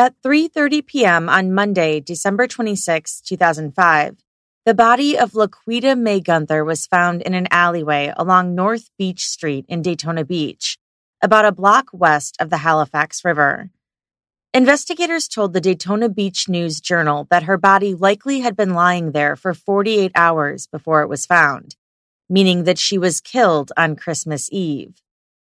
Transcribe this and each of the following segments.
At 3:30 p.m. on Monday, December 26, 2005, the body of Laquita Mae Gunther was found in an alleyway along North Beach Street in Daytona Beach, about a block west of the Halifax River. Investigators told the Daytona Beach News-Journal that her body likely had been lying there for 48 hours before it was found, meaning that she was killed on Christmas Eve.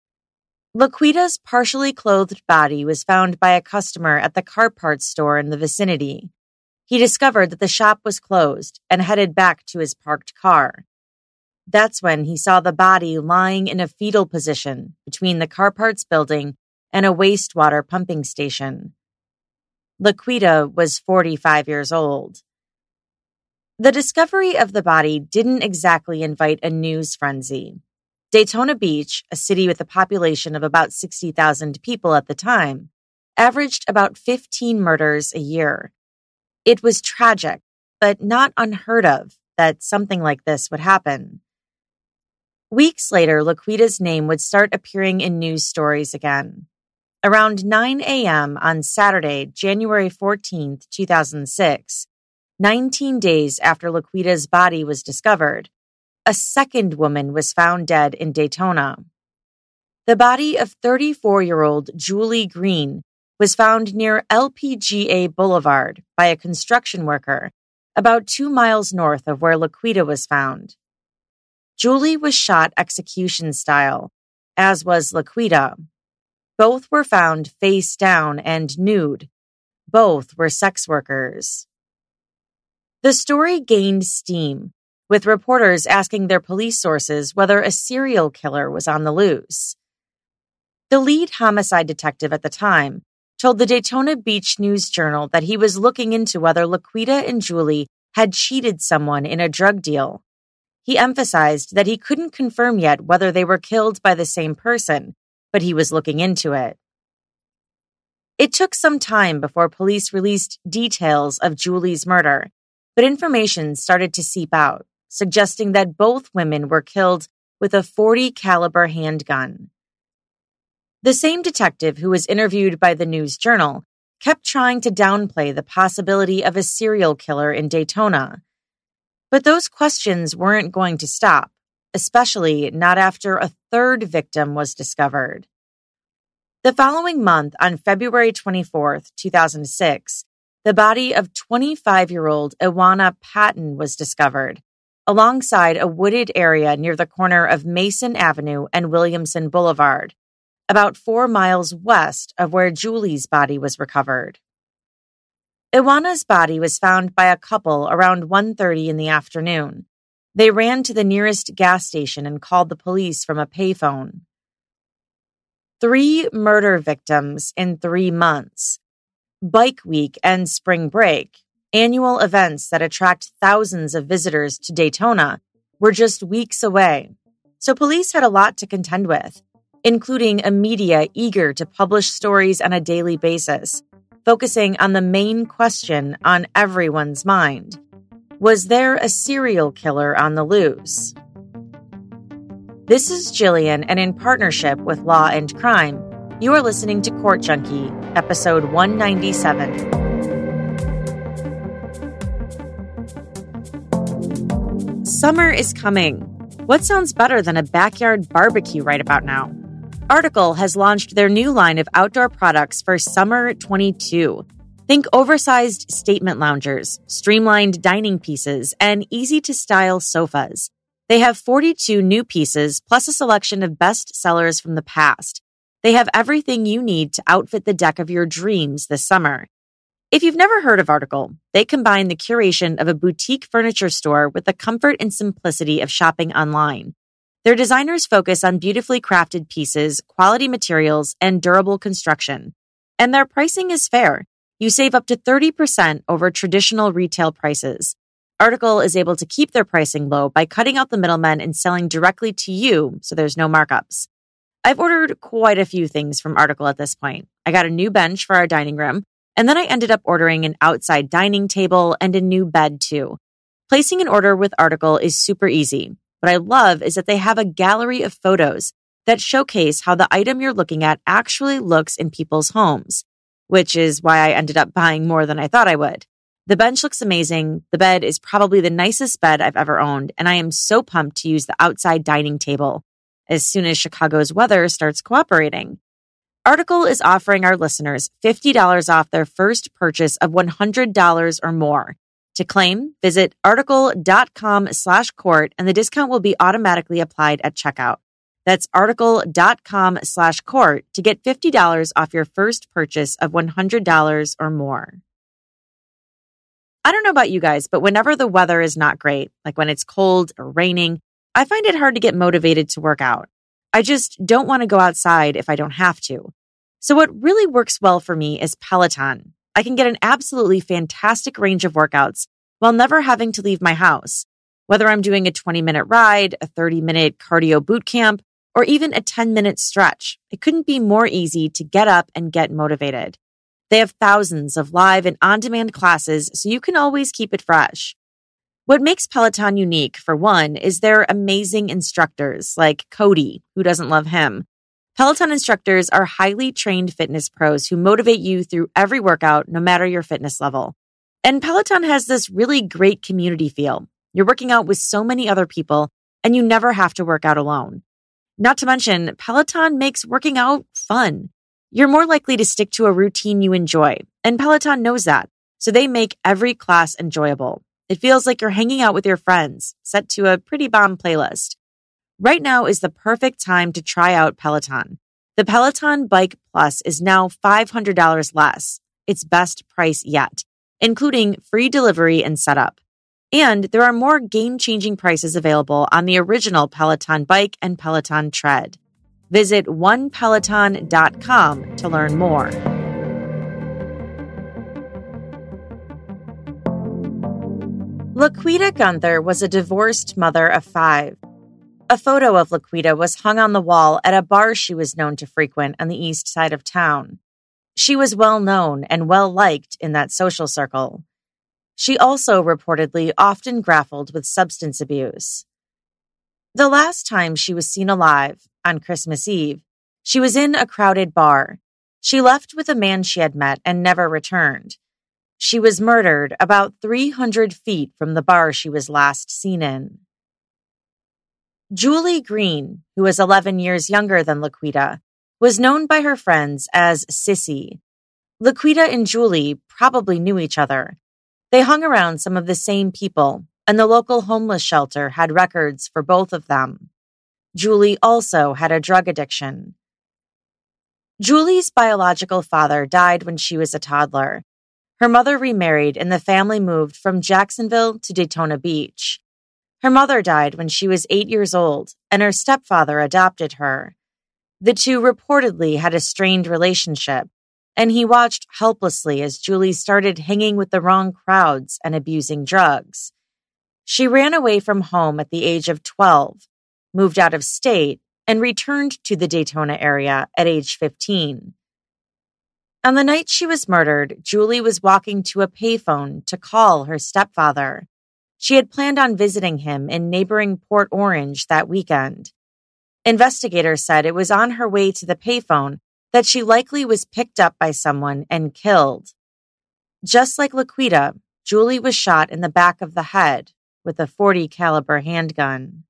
Laquita's partially clothed body was found by a customer at the car parts store in the vicinity. He discovered that the shop was closed and headed back to his parked car. That's when he saw the body lying in a fetal position between the car parts building and a wastewater pumping station. Laquita was 45 years old. The discovery of the body didn't exactly invite a news frenzy. Daytona Beach, a city with a population of about 60,000 people at the time, averaged about 15 murders a year. It was tragic, but not unheard of, that something like this would happen. Weeks later, Laquita's name would start appearing in news stories again. Around 9 a.m. on Saturday, January 14, 2006, 19 days after Laquita's body was discovered, a second woman was found dead in Daytona. The body of 34-year-old Julie Green was found near LPGA Boulevard by a construction worker, about 2 miles north of where Laquita was found. Julie was shot execution style, as was Laquita. Both were found face down and nude. Both were sex workers. The story gained steam, with reporters asking their police sources whether a serial killer was on the loose. The lead homicide detective at the time told the Daytona Beach News-Journal that he was looking into whether Laquita and Julie had cheated someone in a drug deal. He emphasized that he couldn't confirm yet whether they were killed by the same person, but he was looking into it. It took some time before police released details of Julie's murder, but information started to seep out, suggesting that both women were killed with a .40 caliber handgun. The same detective who was interviewed by the News-Journal kept trying to downplay the possibility of a serial killer in Daytona. But those questions weren't going to stop, especially not after a third victim was discovered. The following month, on February 24, 2006, the body of 25-year-old Iwana Patton was discovered, alongside a wooded area near the corner of Mason Avenue and Williamson Boulevard, about 4 miles west of where Julie's body was recovered. Iwana's body was found by a couple around 1:30 in the afternoon. They ran to the nearest gas station and called the police from a payphone. 3 murder victims in 3 months. Bike Week and Spring Break, annual events that attract thousands of visitors to Daytona, were just weeks away. So police had a lot to contend with, including a media eager to publish stories on a daily basis, focusing on the main question on everyone's mind. Was there a serial killer on the loose? This is Jillian, and in partnership with Law and Crime, you are listening to Court Junkie, episode 197. Summer is coming. What sounds better than a backyard barbecue right about now? Article has launched their new line of outdoor products for Summer 22. Think oversized statement loungers, streamlined dining pieces, and easy-to-style sofas. They have 42 new pieces, plus a selection of best sellers from the past. They have everything you need to outfit the deck of your dreams this summer. If you've never heard of Article, they combine the curation of a boutique furniture store with the comfort and simplicity of shopping online. Their designers focus on beautifully crafted pieces, quality materials, and durable construction. And their pricing is fair. You save up to 30% over traditional retail prices. Article is able to keep their pricing low by cutting out the middlemen and selling directly to you, so there's no markups. I've ordered quite a few things from Article at this point. I got a new bench for our dining room, and then I ended up ordering an outside dining table and a new bed too. Placing an order with Article is super easy. What I love is that they have a gallery of photos that showcase how the item you're looking at actually looks in people's homes. which is why I ended up buying more than I thought I would. The bench looks amazing. The bed is probably the nicest bed I've ever owned, and I am so pumped to use the outside dining table as soon as Chicago's weather starts cooperating. Article is offering our listeners $50 off their first purchase of $100 or more. To claim, visit article.com/court and the discount will be automatically applied at checkout. That's article.com/court to get $50 off your first purchase of $100 or more. I don't know about you guys, but whenever the weather is not great, like when it's cold or raining, I find it hard to get motivated to work out. I just don't want to go outside if I don't have to. So what really works well for me is Peloton. I can get an absolutely fantastic range of workouts while never having to leave my house. Whether I'm doing a 20-minute ride, a 30-minute cardio boot camp, or even a 10-minute stretch, it couldn't be more easy to get up and get motivated. They have thousands of live and on-demand classes, so you can always keep it fresh. What makes Peloton unique, for one, is their amazing instructors, like Cody, who doesn't love him. Peloton instructors are highly trained fitness pros who motivate you through every workout, no matter your fitness level. And Peloton has this really great community feel. You're working out with so many other people, and you never have to work out alone. Not to mention, Peloton makes working out fun. You're more likely to stick to a routine you enjoy, and Peloton knows that, so they make every class enjoyable. It feels like you're hanging out with your friends, set to a pretty bomb playlist. Right now is the perfect time to try out Peloton. The Peloton Bike Plus is now $500 less, its best price yet, including free delivery and setup. And there are more game-changing prices available on the original Peloton Bike and Peloton Tread. Visit onepeloton.com to learn more. Laquita Gunther was a divorced mother of 5. A photo of Laquita was hung on the wall at a bar she was known to frequent on the east side of town. She was well known and well liked in that social circle. She also reportedly often grappled with substance abuse. The last time she was seen alive, on Christmas Eve, she was in a crowded bar. She left with a man she had met and never returned. She was murdered about 300 feet from the bar she was last seen in. Julie Green, who was 11 years younger than Laquita, was known by her friends as Sissy. Laquita and Julie probably knew each other. They hung around some of the same people, and the local homeless shelter had records for both of them. Julie also had a drug addiction. Julie's biological father died when she was a toddler. Her mother remarried and the family moved from Jacksonville to Daytona Beach. Her mother died when she was 8 years old, and her stepfather adopted her. The two reportedly had a strained relationship, and he watched helplessly as Julie started hanging with the wrong crowds and abusing drugs. She ran away from home at the age of 12, moved out of state, and returned to the Daytona area at age 15. On the night she was murdered, Julie was walking to a payphone to call her stepfather. She had planned on visiting him in neighboring Port Orange that weekend. Investigators said it was on her way to the payphone that she likely was picked up by someone and killed. Just like Laquita, Julie was shot in the back of the head with a .40 caliber handgun.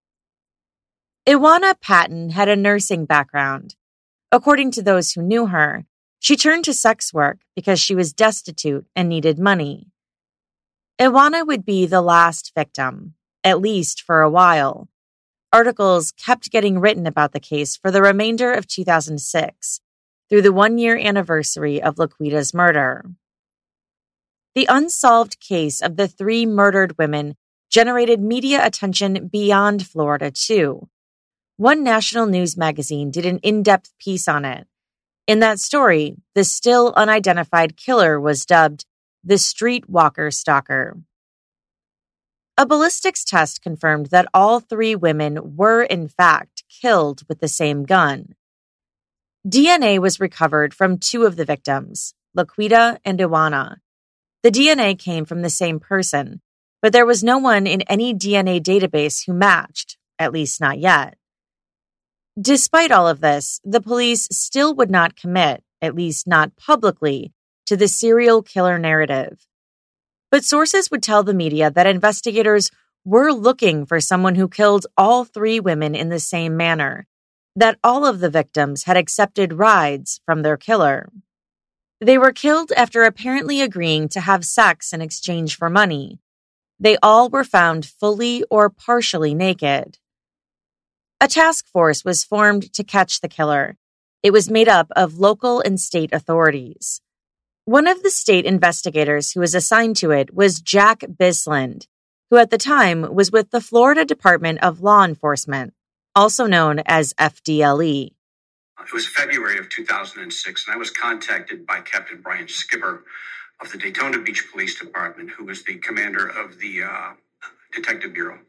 Iwana Patton had a nursing background. According to those who knew her, she turned to sex work because she was destitute and needed money. Iwana would be the last victim, at least for a while. Articles kept getting written about the case for the remainder of 2006, through the one-year anniversary of Laquita's murder. The unsolved case of the 3 murdered women generated media attention beyond Florida, too. One national news magazine did an in-depth piece on it. In that story, the still unidentified killer was dubbed the Streetwalker Stalker. A ballistics test confirmed that all 3 women were, in fact, killed with the same gun. DNA was recovered from 2 of the victims, Laquita and Iwana. The DNA came from the same person, but there was no one in any DNA database who matched, at least not yet. Despite all of this, the police still would not commit at least not publicly, to the serial killer narrative. But sources would tell the media that investigators were looking for someone who killed all 3 women in the same manner, that all of the victims had accepted rides from their killer. They were killed after apparently agreeing to have sex in exchange for money. They all were found fully or partially naked. A task force was formed to catch the killer. It was made up of local and state authorities. One of the state investigators who was assigned to it was Jack Bisland, who at the time was with the Florida Department of Law Enforcement, also known as FDLE. It was February of 2006, and I was contacted by Captain Brian Skipper of the Daytona Beach Police Department, who was the commander of the Detective Bureau.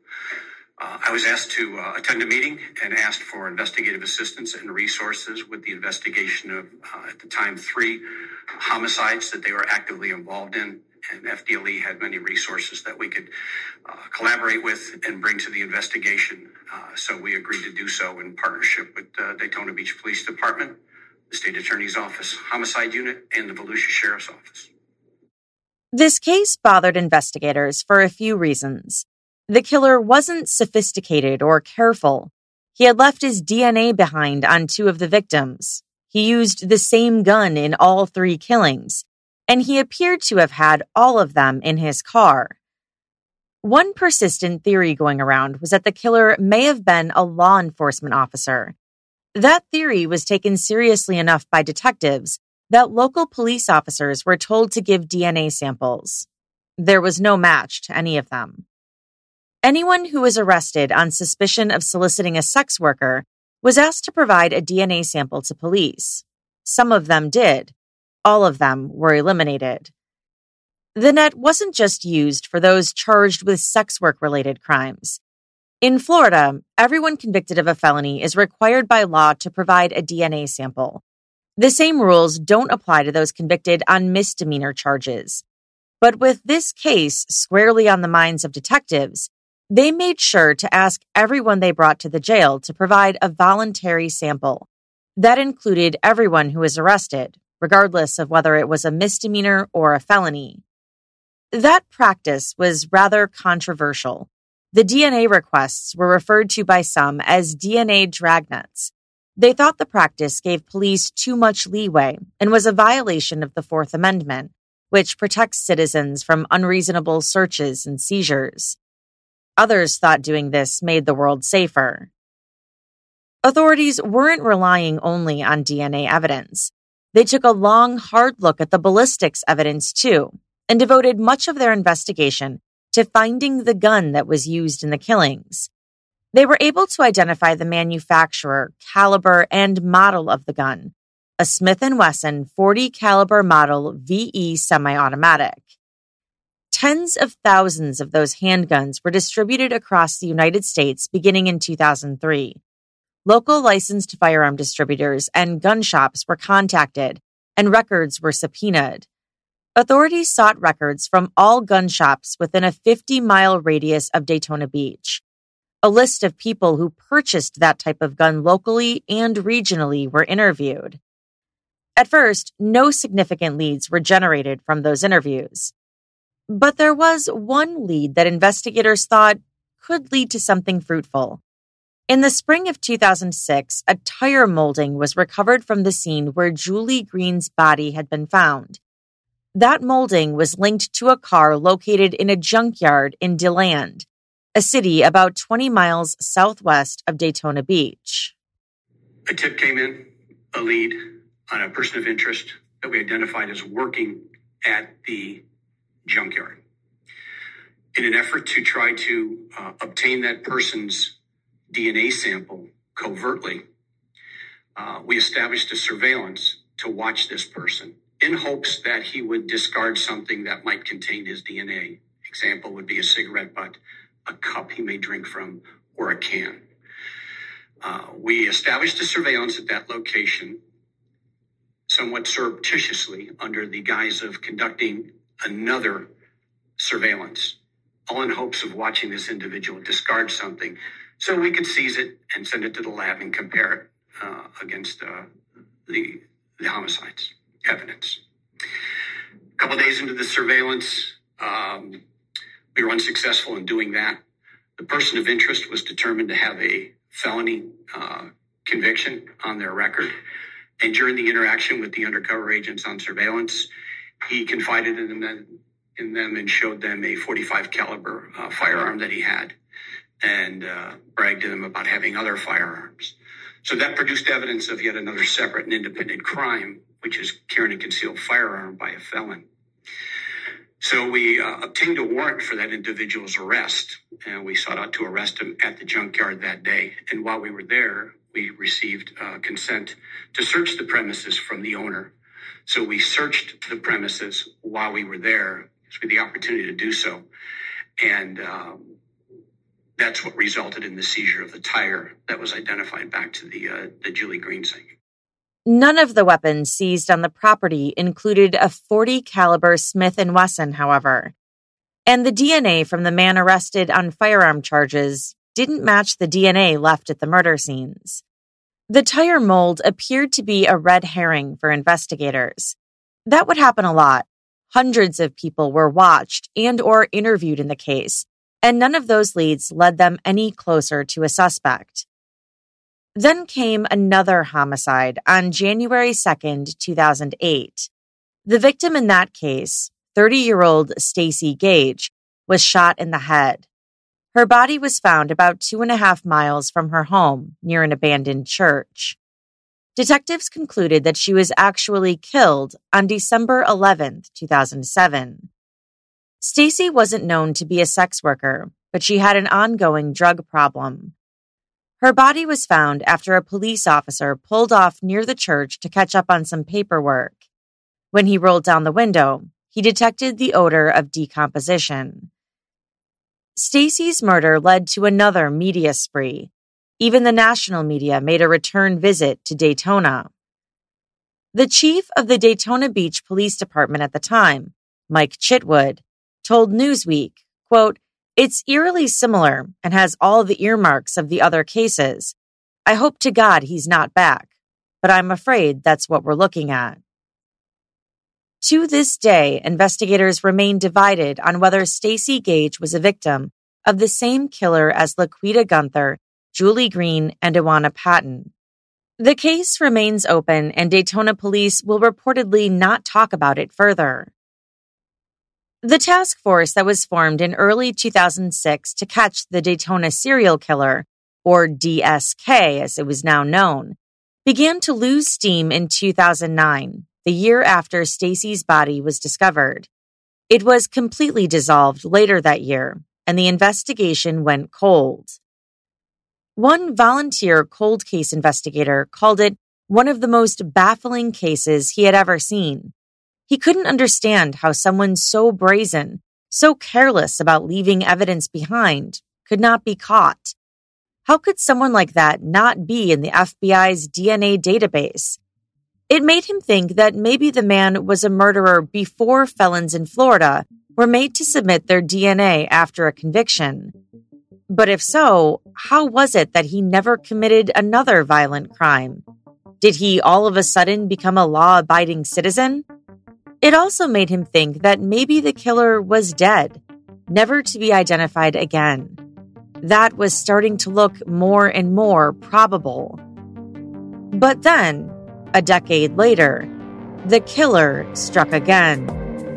I was asked to attend a meeting and asked for investigative assistance and resources with the investigation of, at the time, 3 homicides that they were actively involved in. And FDLE had many resources that we could collaborate with and bring to the investigation. So we agreed to do so in partnership with the Daytona Beach Police Department, the State Attorney's Office, Homicide Unit, and the Volusia Sheriff's Office. This case bothered investigators for a few reasons. The killer wasn't sophisticated or careful. He had left his DNA behind on 2 of the victims. He used the same gun in all 3 killings, and he appeared to have had all of them in his car. One persistent theory going around was that the killer may have been a law enforcement officer. That theory was taken seriously enough by detectives that local police officers were told to give DNA samples. There was no match to any of them. Anyone who was arrested on suspicion of soliciting a sex worker was asked to provide a DNA sample to police. Some of them did. All of them were eliminated. The net wasn't just used for those charged with sex work-related crimes. In Florida, everyone convicted of a felony is required by law to provide a DNA sample. The same rules don't apply to those convicted on misdemeanor charges. But with this case squarely on the minds of detectives, they made sure to ask everyone they brought to the jail to provide a voluntary sample. That included everyone who was arrested, regardless of whether it was a misdemeanor or a felony. That practice was rather controversial. The DNA requests were referred to by some as DNA dragnets. They thought the practice gave police too much leeway and was a violation of the Fourth Amendment, which protects citizens from unreasonable searches and seizures. Others thought doing this made the world safer. Authorities weren't relying only on DNA evidence. They took a long, hard look at the ballistics evidence too, and devoted much of their investigation to finding the gun that was used in the killings. They were able to identify the manufacturer, caliber, and model of the gun, a Smith & Wesson .40 caliber model VE semi-automatic. Tens of thousands of those handguns were distributed across the United States beginning in 2003. Local licensed firearm distributors and gun shops were contacted, and records were subpoenaed. Authorities sought records from all gun shops within a 50-mile radius of Daytona Beach. A list of people who purchased that type of gun locally and regionally were interviewed. At first, no significant leads were generated from those interviews. But there was one lead that investigators thought could lead to something fruitful. In the spring of 2006, a tire molding was recovered from the scene where Julie Green's body had been found. That molding was linked to a car located in a junkyard in DeLand, a city about 20 miles southwest of Daytona Beach. A tip came in, a lead on a person of interest that we identified as working at the junkyard. In an effort to try to obtain that person's DNA sample covertly, we established a surveillance to watch this person in hopes that he would discard something that might contain his DNA. Example would be a cigarette butt, a cup he may drink from, or a can. We established a surveillance at that location somewhat surreptitiously under the guise of conducting another surveillance, all in hopes of watching this individual discard something so we could seize it and send it to the lab and compare it against the the homicides evidence. A couple of days into the surveillance, we were unsuccessful in doing that. The person of interest was determined to have a felony conviction on their record. And during the interaction with the undercover agents on surveillance, he confided in them and showed them a .45 caliber firearm that he had, and bragged to them about having other firearms. So that produced evidence of yet another separate and independent crime, which is carrying a concealed firearm by a felon. So we obtained a warrant for that individual's arrest, and we sought out to arrest him at the junkyard that day. And while we were there, we received consent to search the premises from the owner. So we searched the premises while we were there, because we had the opportunity to do so. And that's what resulted in the seizure of the tire that was identified back to the Julie Green site. None of the weapons seized on the property included a .40 caliber Smith & Wesson, however. And the DNA from the man arrested on firearm charges didn't match the DNA left at the murder scenes. The tire mold appeared to be a red herring for investigators. That would happen a lot. Hundreds of people were watched and or interviewed in the case, and none of those leads led them any closer to a suspect. Then came another homicide on January 2nd, 2008. The victim in that case, 30-year-old Stacy Gage, was shot in the head. Her body was found about 2.5 miles from her home near an abandoned church. Detectives concluded that she was actually killed on December 11th, 2007. Stacy wasn't known to be a sex worker, but she had an ongoing drug problem. Her body was found after a police officer pulled off near the church to catch up on some paperwork. When he rolled down the window, he detected the odor of decomposition. Stacy's murder led to another media spree. Even the national media made a return visit to Daytona. The chief of the Daytona Beach Police Department at the time, Mike Chitwood, told Newsweek, quote, "It's eerily similar and has all the earmarks of the other cases. I hope to God he's not back, but I'm afraid that's what we're looking at." To this day, investigators remain divided on whether Stacy Gage was a victim of the same killer as Laquita Gunther, Julie Green, and Iwana Patton. The case remains open, and Daytona police will reportedly not talk about it further. The task force that was formed in early 2006 to catch the Daytona serial killer, or DSK as it was now known, began to lose steam in 2009, the year after Stacy's body was discovered. It was completely dissolved later that year, and the investigation went cold. One volunteer cold case investigator called it one of the most baffling cases he had ever seen. He couldn't understand how someone so brazen, so careless about leaving evidence behind, could not be caught. How could someone like that not be in the FBI's DNA database? It made him think that maybe the man was a murderer before felons in Florida were made to submit their DNA after a conviction. But if so, how was it that he never committed another violent crime? Did he all of a sudden become a law-abiding citizen? It also made him think that maybe the killer was dead, never to be identified again. That was starting to look more and more probable. But then, a decade later, the killer struck again.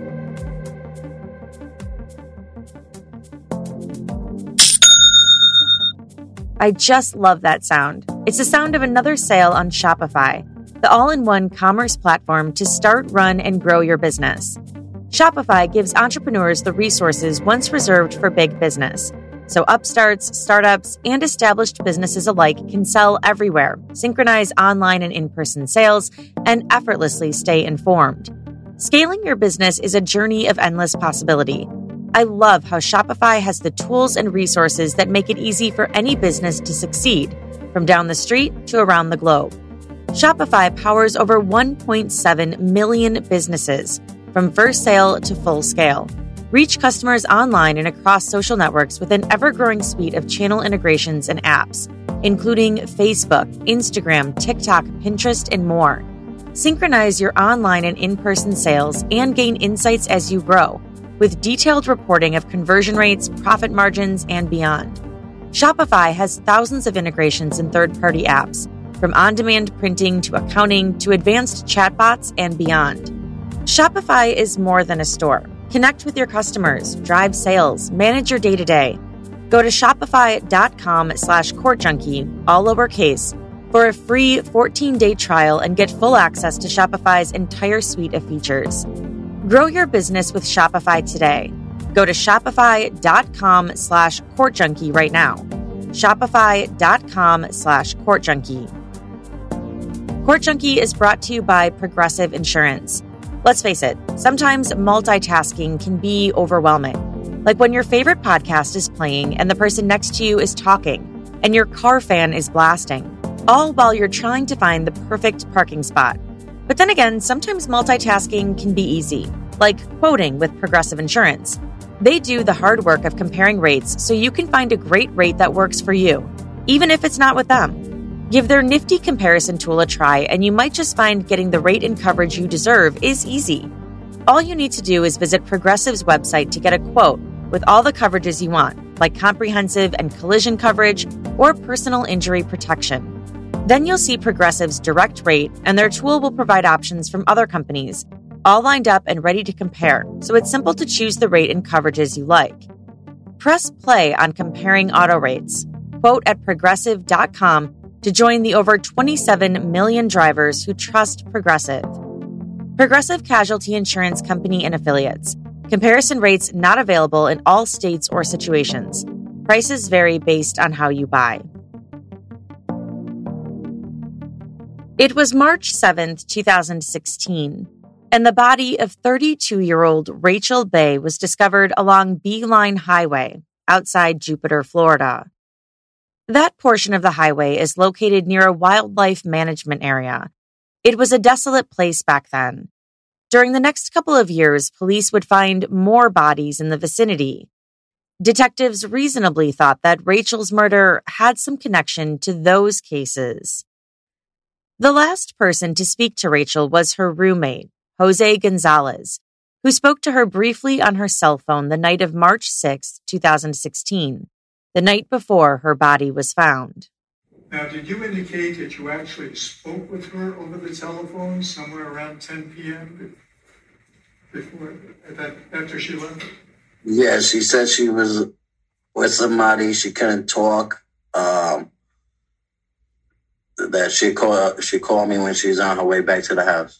I just love that sound. It's the sound of another sale on Shopify, the all-in-one commerce platform to start, run, and grow your business. Shopify gives entrepreneurs the resources once reserved for big business. So upstarts, startups, and established businesses alike can sell everywhere, synchronize online and in-person sales, and effortlessly stay informed. Scaling your business is a journey of endless possibility. I love how Shopify has the tools and resources that make it easy for any business to succeed, from down the street to around the globe. Shopify powers over 1.7 million businesses, from first sale to full scale. Reach customers online and across social networks with an ever-growing suite of channel integrations and apps, including Facebook, Instagram, TikTok, Pinterest, and more. Synchronize your online and in-person sales and gain insights as you grow with detailed reporting of conversion rates, profit margins, and beyond. Shopify has thousands of integrations and third-party apps, from on-demand printing to accounting to advanced chatbots and beyond. Shopify is more than a store. Connect with your customers, drive sales, manage your day-to-day. Go to shopify.com/courtjunkie, all lowercase, for a free 14-day trial and get full access to Shopify's entire suite of features. Grow your business with Shopify today. Go to shopify.com/courtjunkie right now. Shopify.com/courtjunkie. Court Junkie is brought to you by Progressive Insurance. Let's face it, sometimes multitasking can be overwhelming. Like when your favorite podcast is playing and the person next to you is talking and your car fan is blasting, all while you're trying to find the perfect parking spot. But then again, sometimes multitasking can be easy, like quoting with Progressive Insurance. They do the hard work of comparing rates so you can find a great rate that works for you, even if it's not with them. Give their nifty comparison tool a try, and you might just find getting the rate and coverage you deserve is easy. All you need to do is visit Progressive's website to get a quote with all the coverages you want, like comprehensive and collision coverage or personal injury protection. Then you'll see Progressive's direct rate, and their tool will provide options from other companies, all lined up and ready to compare, so it's simple to choose the rate and coverages you like. Press play on comparing auto rates. Quote at progressive.com to join the over 27 million drivers who trust Progressive. Progressive Casualty Insurance Company and Affiliates. Comparison rates not available in all states or situations. Prices vary based on how you buy. It was March 7th, 2016, and the body of 32-year-old Rachel Bay was discovered along Beeline Highway outside Jupiter, Florida. That portion of the highway is located near a wildlife management area. It was a desolate place back then. During the next couple of years, police would find more bodies in the vicinity. Detectives reasonably thought that Rachel's murder had some connection to those cases. The last person to speak to Rachel was her roommate, Jose Gonzalez, who spoke to her briefly on her cell phone the night of March 6, 2016. The night before her body was found. Now, did you indicate that you actually spoke with her over the telephone somewhere around 10 p.m. after she left? Yeah, she said she was with somebody. She couldn't talk. That she called me when she's on her way back to the house.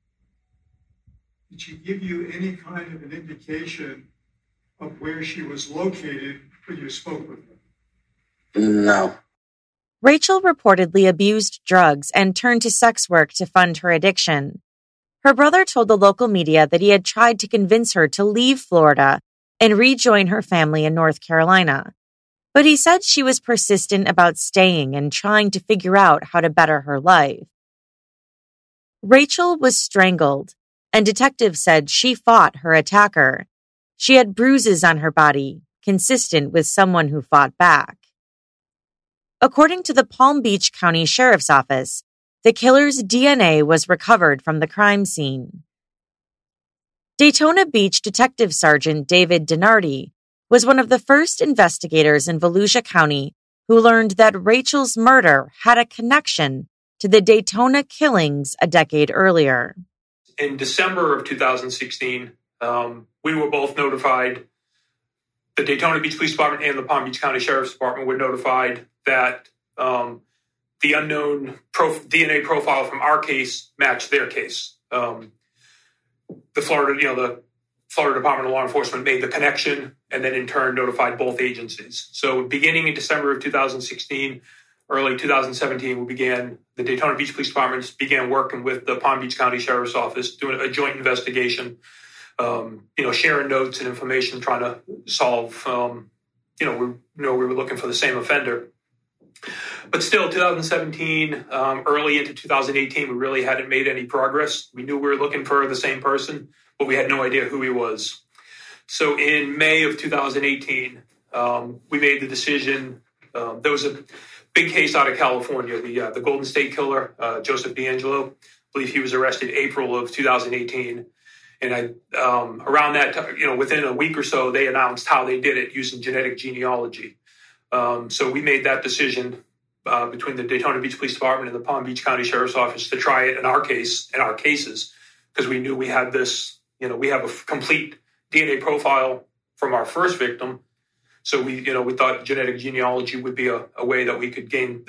Did she give you any kind of an indication of where she was located when you spoke with her? No. Rachel reportedly abused drugs and turned to sex work to fund her addiction. Her brother told the local media that he had tried to convince her to leave Florida and rejoin her family in North Carolina. But he said she was persistent about staying and trying to figure out how to better her life. Rachel was strangled, and detectives said she fought her attacker. She had bruises on her body, consistent with someone who fought back. According to the Palm Beach County Sheriff's Office, the killer's DNA was recovered from the crime scene. Daytona Beach Detective Sergeant David Denardi was one of the first investigators in Volusia County who learned that Rachel's murder had a connection to the Daytona killings a decade earlier. In December of 2016, we were both notified. The Daytona Beach Police Department and the Palm Beach County Sheriff's Department were notified that the unknown DNA profile from our case matched their case. The Florida Department of Law Enforcement made the connection and then in turn notified both agencies. So beginning in December of 2016, early 2017, the Daytona Beach Police Department began working with the Palm Beach County Sheriff's Office, doing a joint investigation, sharing notes and information, trying to solve, we were looking for the same offender. But still, 2017, early into 2018, we really hadn't made any progress. We knew we were looking for the same person, but we had no idea who he was. So in May of 2018, we made the decision. There was a big case out of California, the Golden State Killer, Joseph D'Angelo. believe he was arrested April of 2018. And around that time, within a week or so, they announced how they did it using genetic genealogy. So we made that decision between the Daytona Beach Police Department and the Palm Beach County Sheriff's Office to try it in our cases, because we knew we had this, we have a complete DNA profile from our first victim. So we thought genetic genealogy would be a way that we could gain,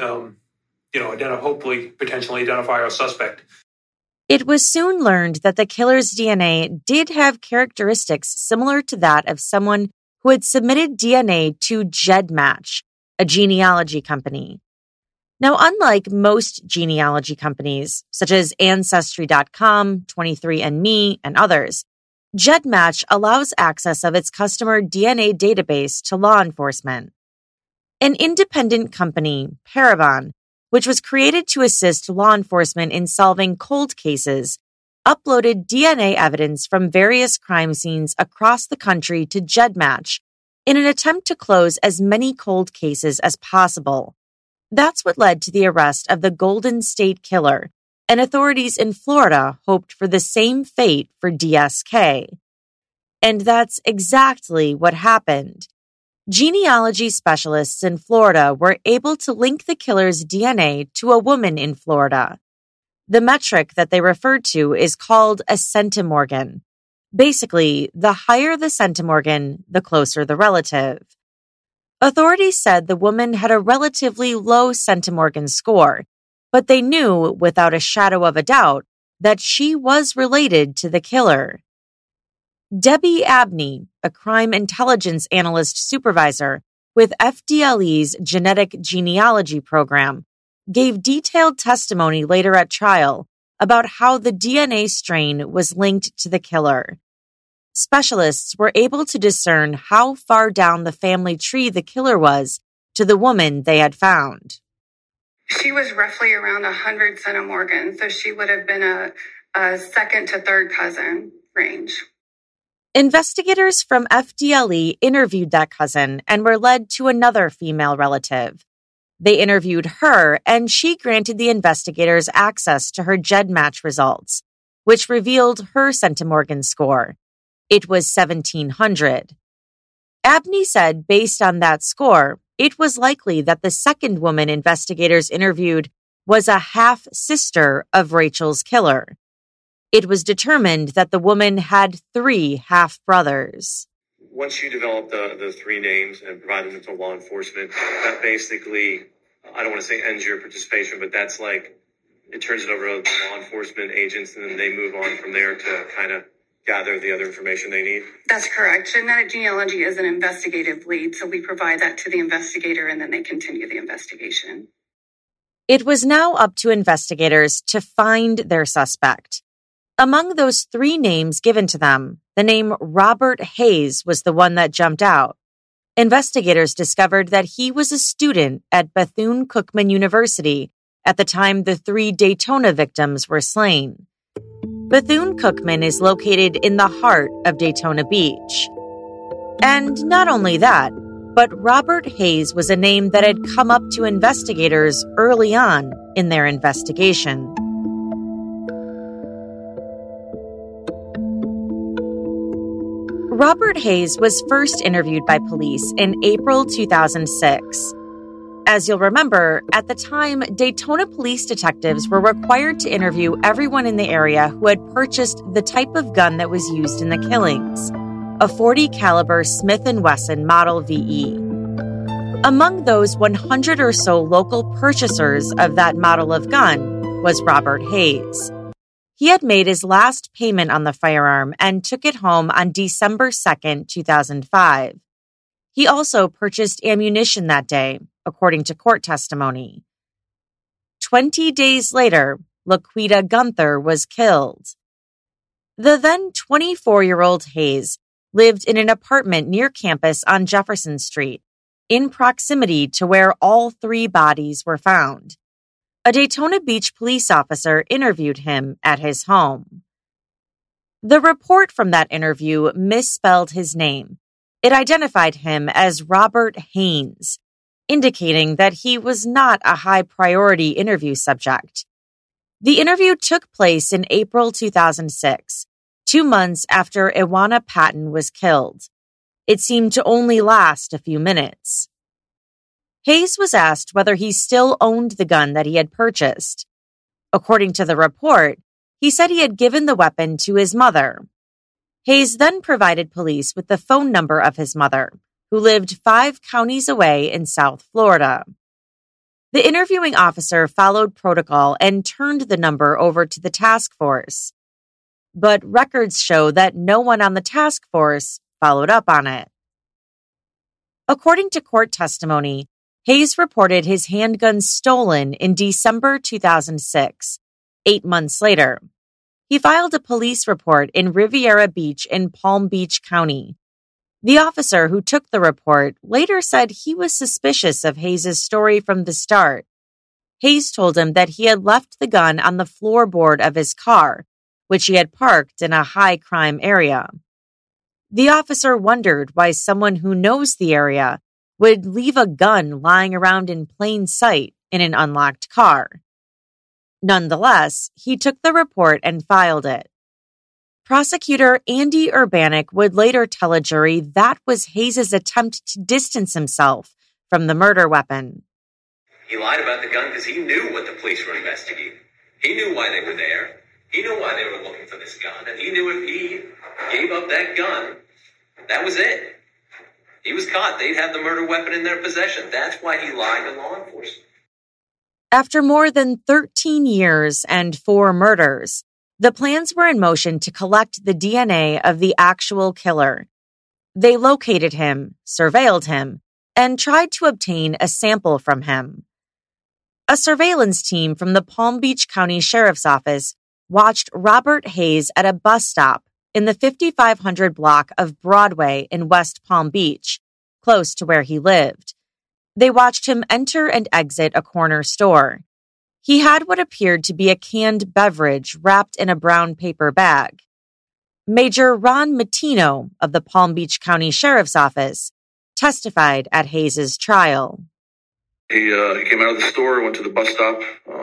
hopefully potentially identify our suspect. It was soon learned that the killer's DNA did have characteristics similar to that of someone who had submitted DNA to GEDmatch, a genealogy company. Now, unlike most genealogy companies, such as Ancestry.com, 23andMe, and others, GEDmatch allows access of its customer DNA database to law enforcement. An independent company, Parabon, which was created to assist law enforcement in solving cold cases, uploaded DNA evidence from various crime scenes across the country to GEDmatch in an attempt to close as many cold cases as possible. That's what led to the arrest of the Golden State Killer, and authorities in Florida hoped for the same fate for DSK. And that's exactly what happened. Genealogy specialists in Florida were able to link the killer's DNA to a woman in Florida. The metric that they referred to is called a centimorgan. Basically, the higher the centimorgan, the closer the relative. Authorities said the woman had a relatively low centimorgan score, but they knew without a shadow of a doubt that she was related to the killer. Debbie Abney, a crime intelligence analyst supervisor with FDLE's genetic genealogy program, gave detailed testimony later at trial about how the DNA strain was linked to the killer. Specialists were able to discern how far down the family tree the killer was to the woman they had found. She was roughly around 100 centimorgans, so she would have been a second to third cousin range. Investigators from FDLE interviewed that cousin and were led to another female relative. They interviewed her, and she granted the investigators access to her GEDmatch results, which revealed her centimorgan score. It was 1,700. Abney said based on that score, it was likely that the second woman investigators interviewed was a half-sister of Rachel's killer. It was determined that the woman had 3 half-brothers. Once you develop the 3 names and provide them to law enforcement, that basically, I don't want to say ends your participation, but that's like, it turns it over to law enforcement agents, and then they move on from there to kind of gather the other information they need. That's correct. Genetic genealogy is an investigative lead, so we provide that to the investigator, and then they continue the investigation. It was now up to investigators to find their suspect. Among those 3 names given to them, the name Robert Hayes was the one that jumped out. Investigators discovered that he was a student at Bethune-Cookman University at the time the 3 Daytona victims were slain. Bethune-Cookman is located in the heart of Daytona Beach. And not only that, but Robert Hayes was a name that had come up to investigators early on in their investigation. Robert Hayes was first interviewed by police in April 2006. As you'll remember, at the time, Daytona police detectives were required to interview everyone in the area who had purchased the type of gun that was used in the killings, a .40 caliber Smith & Wesson Model VE. Among those 100 or so local purchasers of that model of gun was Robert Hayes. He had made his last payment on the firearm and took it home on December 2nd, 2005. He also purchased ammunition that day, according to court testimony. 20 days later, Laquita Gunther was killed. The then 24-year-old Hayes lived in an apartment near campus on Jefferson Street, in proximity to where all 3 bodies were found. A Daytona Beach police officer interviewed him at his home. The report from that interview misspelled his name. It identified him as Robert Haynes, indicating that he was not a high-priority interview subject. The interview took place in April 2006, 2 months after Iwana Patton was killed. It seemed to only last a few minutes. Hayes was asked whether he still owned the gun that he had purchased. According to the report, he said he had given the weapon to his mother. Hayes then provided police with the phone number of his mother, who lived 5 counties away in South Florida. The interviewing officer followed protocol and turned the number over to the task force. But records show that no one on the task force followed up on it. According to court testimony, Hayes reported his handgun stolen in December 2006, 8 months later. He filed a police report in Riviera Beach in Palm Beach County. The officer who took the report later said he was suspicious of Hayes' story from the start. Hayes told him that he had left the gun on the floorboard of his car, which he had parked in a high-crime area. The officer wondered why someone who knows the area would leave a gun lying around in plain sight in an unlocked car. Nonetheless, he took the report and filed it. Prosecutor Andy Urbanek would later tell a jury that was Hayes' attempt to distance himself from the murder weapon. He lied about the gun because he knew what the police were investigating. He knew why they were there. He knew why they were looking for this gun. And he knew if he gave up that gun, that was it. He was caught. They'd have the murder weapon in their possession. That's why he lied to law enforcement. After more than 13 years and 4 murders, the plans were in motion to collect the DNA of the actual killer. They located him, surveilled him, and tried to obtain a sample from him. A surveillance team from the Palm Beach County Sheriff's Office watched Robert Hayes at a bus stop in the 5500 block of Broadway in West Palm Beach, close to where he lived. They watched him enter and exit a corner store. He had what appeared to be a canned beverage wrapped in a brown paper bag. Major Ron Matino of the Palm Beach County Sheriff's Office testified at Hayes' trial. He came out of the store, went to the bus stop.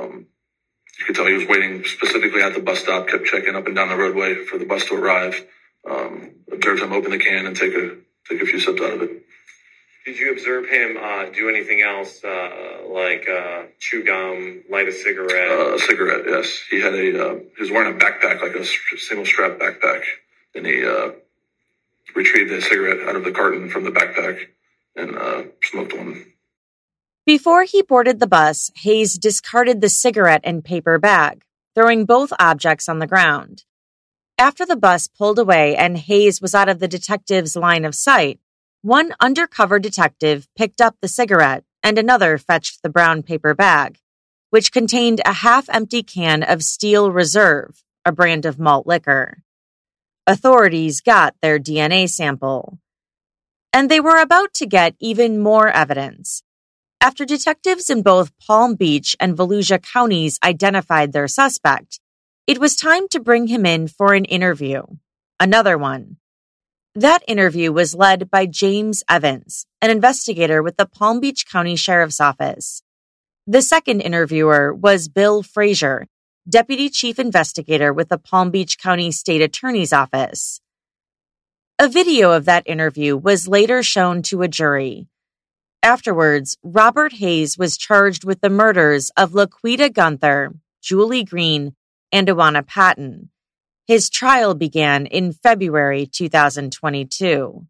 You could tell he was waiting specifically at the bus stop, kept checking up and down the roadway for the bus to arrive. Observed him open the can and take a few sips out of it. Did you observe him do anything else, like chew gum, light a cigarette? A cigarette, yes. He had he was wearing a backpack, like a single strap backpack, and he retrieved a cigarette out of the carton from the backpack and smoked one. Before he boarded the bus, Hayes discarded the cigarette and paper bag, throwing both objects on the ground. After the bus pulled away and Hayes was out of the detective's line of sight, one undercover detective picked up the cigarette and another fetched the brown paper bag, which contained a half-empty can of Steel Reserve, a brand of malt liquor. Authorities got their DNA sample. And they were about to get even more evidence. After detectives in both Palm Beach and Volusia counties identified their suspect, it was time to bring him in for an interview. Another one. That interview was led by James Evans, an investigator with the Palm Beach County Sheriff's Office. The second interviewer was Bill Frazier, Deputy Chief Investigator with the Palm Beach County State Attorney's Office. A video of that interview was later shown to a jury. Afterwards, Robert Hayes was charged with the murders of Laquita Gunther, Julie Green, and Iwana Patton. His trial began in February 2022.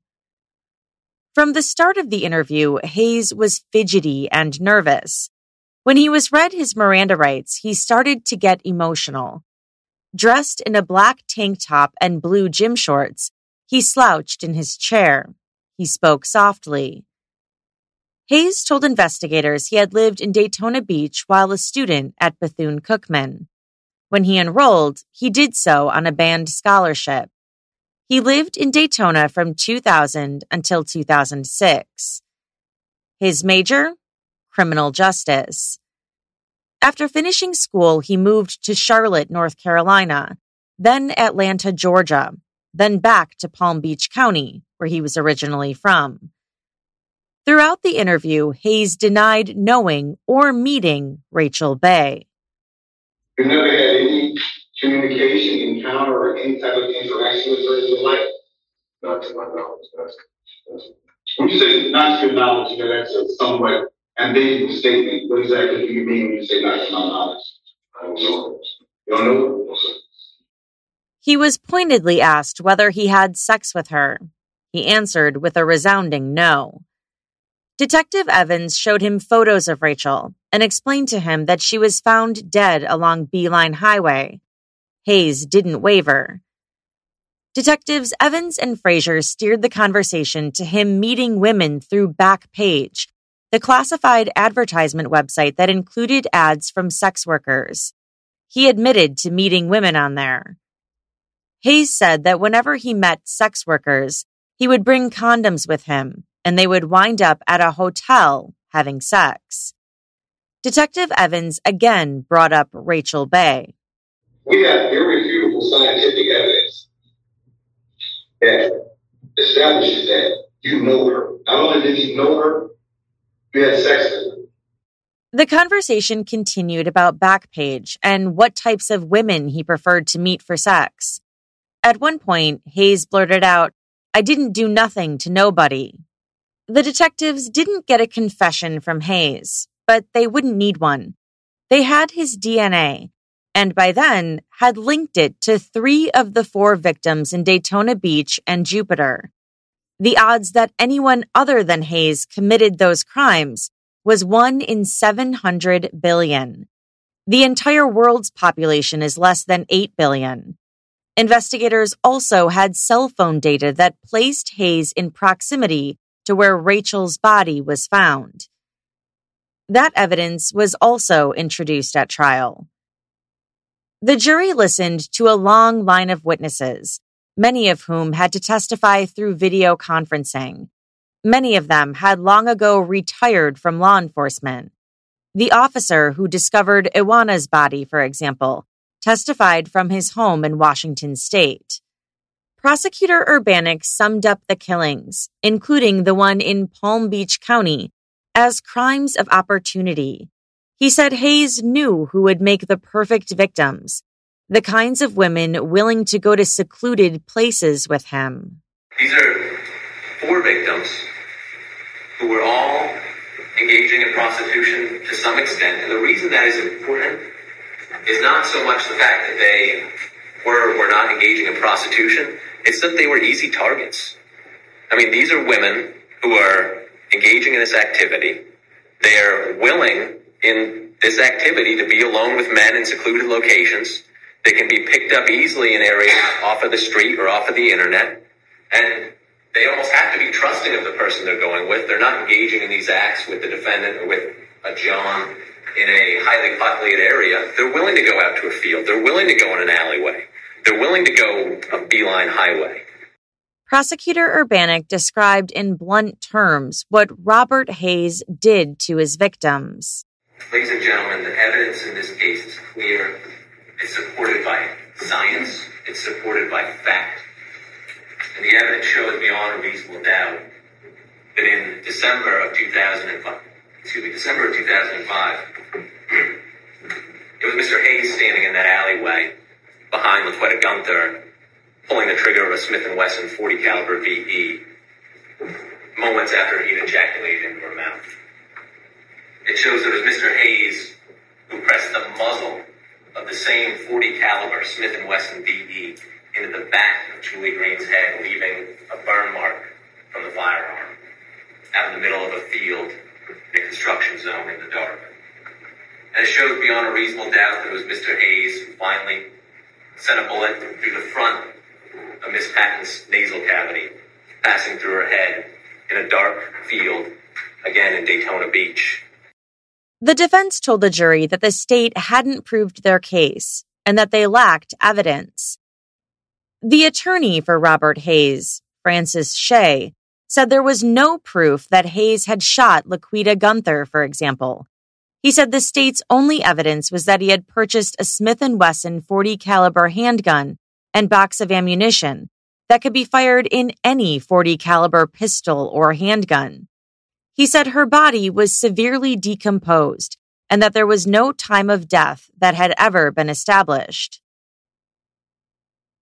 From the start of the interview, Hayes was fidgety and nervous. When he was read his Miranda rights, he started to get emotional. Dressed in a black tank top and blue gym shorts, he slouched in his chair. He spoke softly. Hayes told investigators he had lived in Daytona Beach while a student at Bethune-Cookman. When he enrolled, he did so on a band scholarship. He lived in Daytona from 2000 until 2006. His major? Criminal justice. After finishing school, he moved to Charlotte, North Carolina, then Atlanta, Georgia, then back to Palm Beach County, where he was originally from. Throughout the interview, Hayes denied knowing or meeting Rachel Bay. You never had communication, encounter, or any type of interaction with her in your life? Not to my knowledge. When you say not to your knowledge, that's a somewhat ambiguous statement. What exactly do you mean when you say not to my knowledge? I don't know. You don't know? He was pointedly asked whether he had sex with her. He answered with a resounding no. Detective Evans showed him photos of Rachel and explained to him that she was found dead along Beeline Highway. Hayes didn't waver. Detectives Evans and Frazier steered the conversation to him meeting women through Backpage, the classified advertisement website that included ads from sex workers. He admitted to meeting women on there. Hayes said that whenever he met sex workers, he would bring condoms with him, and they would wind up at a hotel having sex. Detective Evans again brought up Rachel Bay. We have irrefutable scientific evidence that establishes that you know her. Not only did you know her, you had sex with her. The conversation continued about Backpage and what types of women he preferred to meet for sex. At one point, Hayes blurted out, "I didn't do nothing to nobody." The detectives didn't get a confession from Hayes, but they wouldn't need one. They had his DNA, and by then had linked it to 3 of the 4 victims in Daytona Beach and Jupiter. The odds that anyone other than Hayes committed those crimes was 1 in 700 billion. The entire world's population is less than 8 billion. Investigators also had cell phone data that placed Hayes in proximity to where Rachel's body was found. That evidence was also introduced at trial. The jury listened to a long line of witnesses, many of whom had to testify through video conferencing. Many of them had long ago retired from law enforcement. The officer who discovered Iwana's body, for example, testified from his home in Washington state. Prosecutor Urbanek summed up the killings, including the one in Palm Beach County, as crimes of opportunity. He said Hayes knew who would make the perfect victims, the kinds of women willing to go to secluded places with him. These are 4 victims who were all engaging in prostitution to some extent. And the reason that is important is not so much the fact that they were or were not engaging in prostitution, it's that they were easy targets. I mean, these are women who are engaging in this activity. They are willing in this activity to be alone with men in secluded locations. They can be picked up easily in areas off of the street or off of the internet. And they almost have to be trusting of the person they're going with. They're not engaging in these acts with the defendant or with a John in a highly populated area. They're willing to go out to a field. They're willing to go in an alleyway. They're willing to go a Beeline Highway. Prosecutor Urbanek described in blunt terms what Robert Hayes did to his victims. Ladies and gentlemen, the evidence in this case is clear. It's supported by science. It's supported by fact. And the evidence shows beyond a reasonable doubt that in December of 2005, it was Mr. Hayes standing in that alleyway behind Laquetta Gunther, pulling the trigger of a Smith & Wesson .40 caliber VE moments after he'd ejaculated into her mouth. It shows that it was Mr. Hayes who pressed the muzzle of the same .40 caliber Smith & Wesson VE into the back of Julie Green's head, leaving a burn mark from the firearm out in the middle of a field in a construction zone in the dark. And it shows beyond a reasonable doubt that it was Mr. Hayes who finally sent a bullet through the front of Miss Patton's nasal cavity, passing through her head in a dark field, again in Daytona Beach. The defense told the jury that the state hadn't proved their case and that they lacked evidence. The attorney for Robert Hayes, Francis Shea, said there was no proof that Hayes had shot Laquetta Gunther, for example. He said the state's only evidence was that he had purchased a Smith & Wesson .40 caliber handgun and box of ammunition that could be fired in any .40 caliber pistol or handgun. He said her body was severely decomposed and that there was no time of death that had ever been established.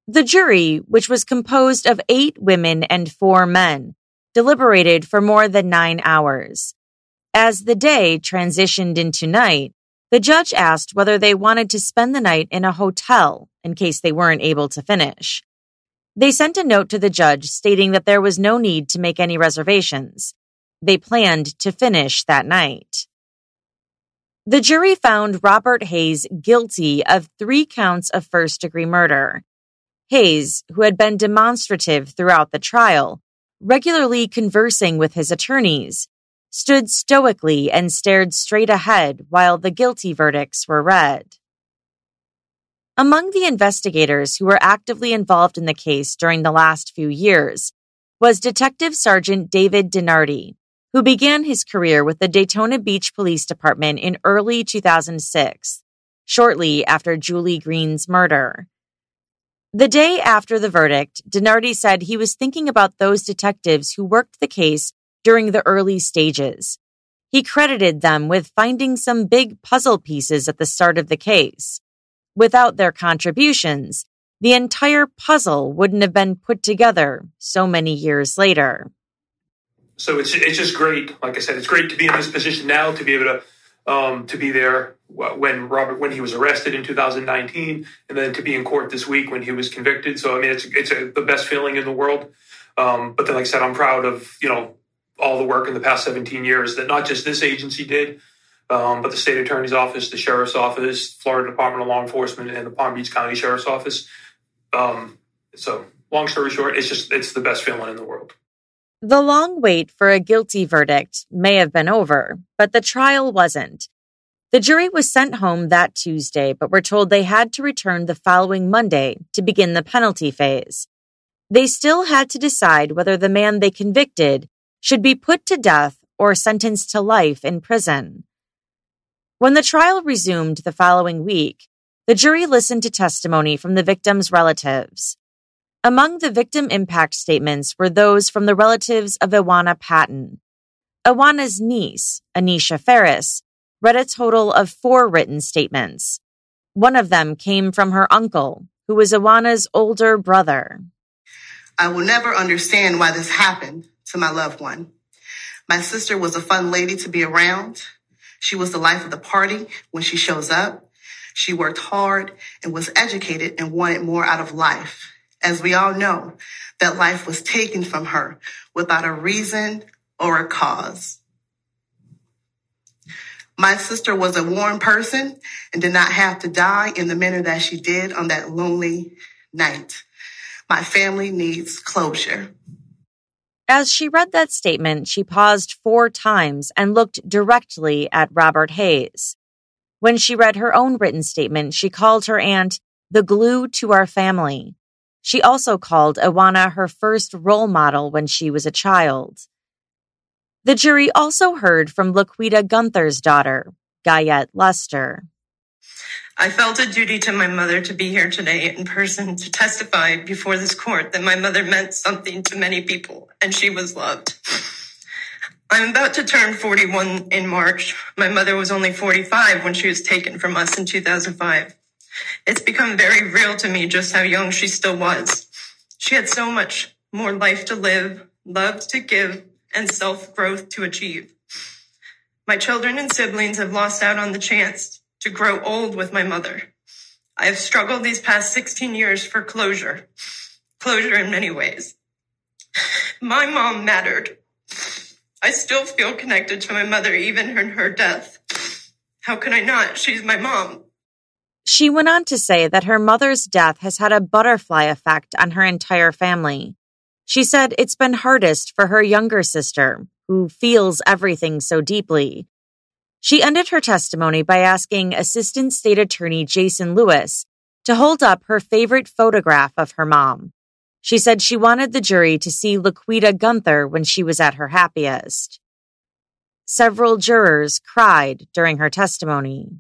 The jury, which was composed of 8 women and 4 men, deliberated for more than 9 hours. As the day transitioned into night, the judge asked whether they wanted to spend the night in a hotel in case they weren't able to finish. They sent a note to the judge stating that there was no need to make any reservations. They planned to finish that night. The jury found Robert Hayes guilty of 3 counts of first-degree murder. Hayes, who had been demonstrative throughout the trial, regularly conversing with his attorneys, stood stoically and stared straight ahead while the guilty verdicts were read. Among the investigators who were actively involved in the case during the last few years was Detective Sergeant David Dinardi, who began his career with the Daytona Beach Police Department in early 2006, shortly after Julie Green's murder. The day after the verdict, Dinardi said he was thinking about those detectives who worked the case during the early stages. He credited them with finding some big puzzle pieces at the start of the case. Without their contributions, the entire puzzle wouldn't have been put together so many years later. So it's just great. Like I said, it's great to be in this position now, to be able to be there when he was arrested in 2019, and then to be in court this week when he was convicted. So I mean, it's the best feeling in the world. But then, like I said, I'm proud of all the work in the past 17 years that not just this agency did, but the state attorney's office, the sheriff's office, Florida Department of Law Enforcement, and the Palm Beach County Sheriff's Office. So long story short, it's the best feeling in the world. The long wait for a guilty verdict may have been over, but the trial wasn't. The jury was sent home that Tuesday, but were told they had to return the following Monday to begin the penalty phase. They still had to decide whether the man they convicted should be put to death or sentenced to life in prison. When the trial resumed the following week, the jury listened to testimony from the victims' relatives. Among the victim impact statements were those from the relatives of Iwana Patton. Iwana's niece, Anisha Ferris, read a total of 4 written statements. One of them came from her uncle, who was Iwana's older brother. I will never understand why this happened to my loved one. My sister was a fun lady to be around. She was the life of the party when she shows up. She worked hard and was educated and wanted more out of life. As we all know, that life was taken from her without a reason or a cause. My sister was a warm person and did not have to die in the manner that she did on that lonely night. My family needs closure. As she read that statement, she paused 4 times and looked directly at Robert Hayes. When she read her own written statement, she called her aunt the glue to our family. She also called Iwana her first role model when she was a child. The jury also heard from Laquita Gunther's daughter, Guyette Lester. I felt a duty to my mother to be here today in person to testify before this court that my mother meant something to many people and she was loved. I'm about to turn 41 in March. My mother was only 45 when she was taken from us in 2005. It's become very real to me just how young she still was. She had so much more life to live, love to give, and self-growth to achieve. My children and siblings have lost out on the chance to grow old with my mother. I have struggled these past 16 years for closure in many ways. My mom mattered. I still feel connected to my mother even in her death. How can I not? She's my mom. She went on to say that her mother's death has had a butterfly effect on her entire family. She said it's been hardest for her younger sister, who feels everything so deeply. She ended her testimony by asking Assistant State Attorney Jason Lewis to hold up her favorite photograph of her mom. She said she wanted the jury to see Laquita Gunther when she was at her happiest. Several jurors cried during her testimony.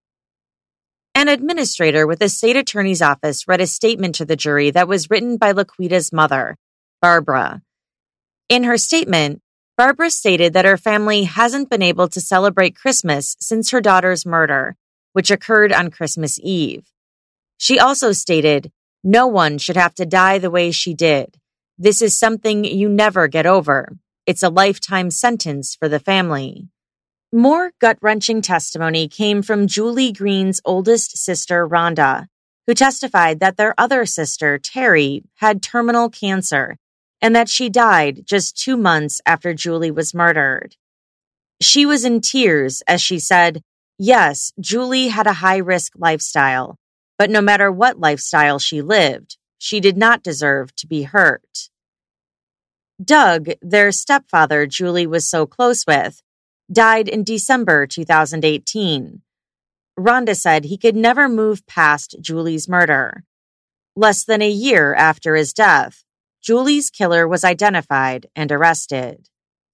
An administrator with the state attorney's office read a statement to the jury that was written by Laquita's mother, Barbara. In her statement, Barbara stated that her family hasn't been able to celebrate Christmas since her daughter's murder, which occurred on Christmas Eve. She also stated, No one should have to die the way she did. This is something you never get over. It's a lifetime sentence for the family. More gut-wrenching testimony came from Julie Green's oldest sister, Rhonda, who testified that their other sister, Terry, had terminal cancer and that she died just 2 months after Julie was murdered. She was in tears as she said, yes, Julie had a high-risk lifestyle, but no matter what lifestyle she lived, she did not deserve to be hurt. Doug, their stepfather Julie was so close with, died in December 2018. Rhonda said he could never move past Julie's murder. Less than a year after his death, Julie's killer was identified and arrested.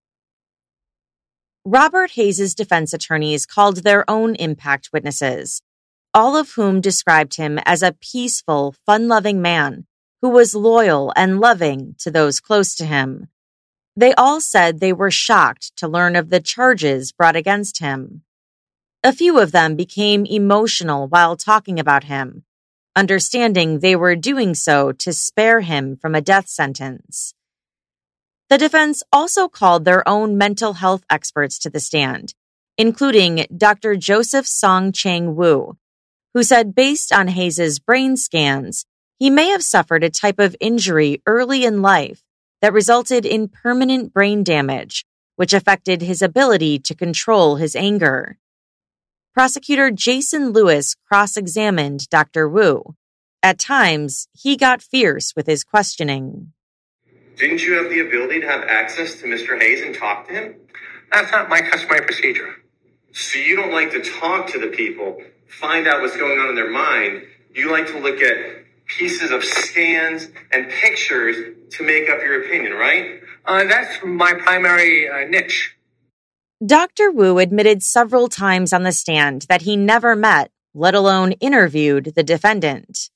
Robert Hayes' defense attorneys called their own impact witnesses, all of whom described him as a peaceful, fun-loving man who was loyal and loving to those close to him. They all said they were shocked to learn of the charges brought against him. A few of them became emotional while talking about him, understanding they were doing so to spare him from a death sentence. The defense also called their own mental health experts to the stand, including Dr. Joseph Song Chang Wu, who said based on Hayes' brain scans, he may have suffered a type of injury early in life that resulted in permanent brain damage, which affected his ability to control his anger. Prosecutor Jason Lewis cross-examined Dr. Wu. At times, he got fierce with his questioning. Didn't you have the ability to have access to Mr. Hayes and talk to him? That's not my customary procedure. So you don't like to talk to the people, find out what's going on in their mind. You like to look at pieces of scans and pictures to make up your opinion, right? That's my primary niche. Dr. Wu admitted several times on the stand that he never met, let alone interviewed, the defendant.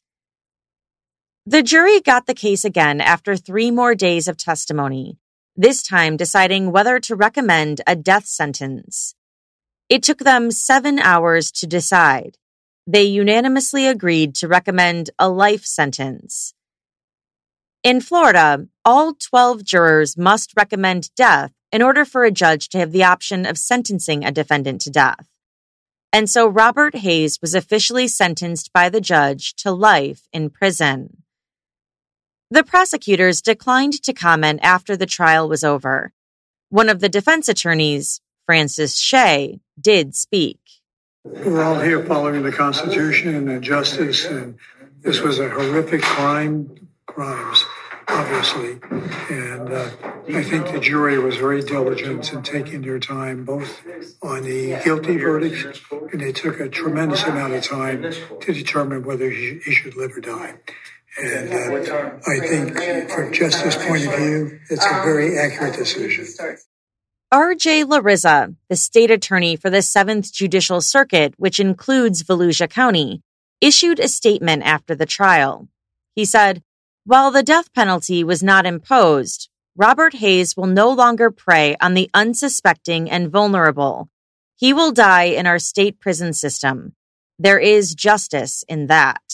The jury got the case again after 3 more days of testimony, this time deciding whether to recommend a death sentence. It took them 7 hours to decide. They unanimously agreed to recommend a life sentence. In Florida, all 12 jurors must recommend death in order for a judge to have the option of sentencing a defendant to death. And so Robert Hayes was officially sentenced by the judge to life in prison. The prosecutors declined to comment after the trial was over. One of the defense attorneys, Francis Shea, did speak. We're all here following the Constitution and justice, and this was a horrific crimes, obviously. And I think the jury was very diligent in taking their time, both on the guilty verdict, and they took a tremendous amount of time to determine whether he should live or die. And I think from justice point of view, it's a very accurate decision. R.J. Larissa, the state attorney for the 7th Judicial Circuit, which includes Volusia County, issued a statement after the trial. He said, while the death penalty was not imposed, Robert Hayes will no longer prey on the unsuspecting and vulnerable. He will die in our state prison system. There is justice in that.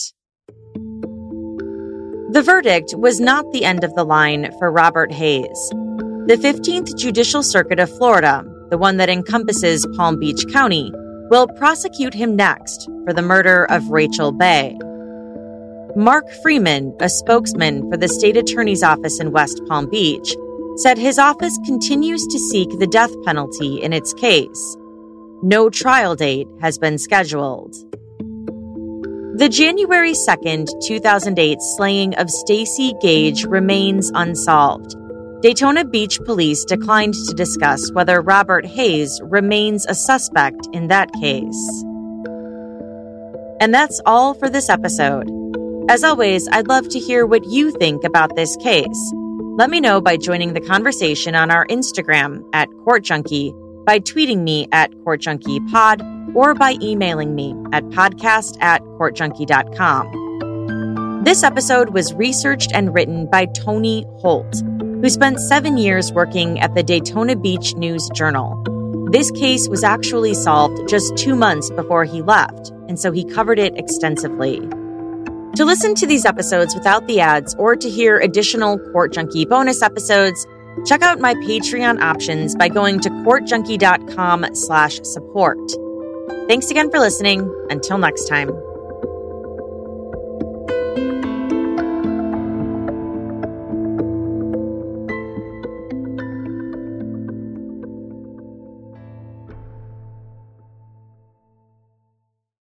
The verdict was not the end of the line for Robert Hayes. The 15th Judicial Circuit of Florida, the one that encompasses Palm Beach County, will prosecute him next for the murder of Rachel Bay. Mark Freeman, a spokesman for the state attorney's office in West Palm Beach, said his office continues to seek the death penalty in its case. No trial date has been scheduled. The January 2nd, 2008 slaying of Stacey Gage remains unsolved. Daytona Beach police declined to discuss whether Robert Hayes remains a suspect in that case. And that's all for this episode. As always, I'd love to hear what you think about this case. Let me know by joining the conversation on our Instagram @CourtJunkie, by tweeting me @CourtJunkiePod, or by emailing me at podcast@CourtJunkie.com. This episode was researched and written by Tony Holt, who spent 7 years working at the Daytona Beach News-Journal. This case was actually solved just 2 months before he left, and so he covered it extensively. To listen to these episodes without the ads or to hear additional Court Junkie bonus episodes, check out my Patreon options by going to courtjunkie.com/support. Thanks again for listening. Until next time.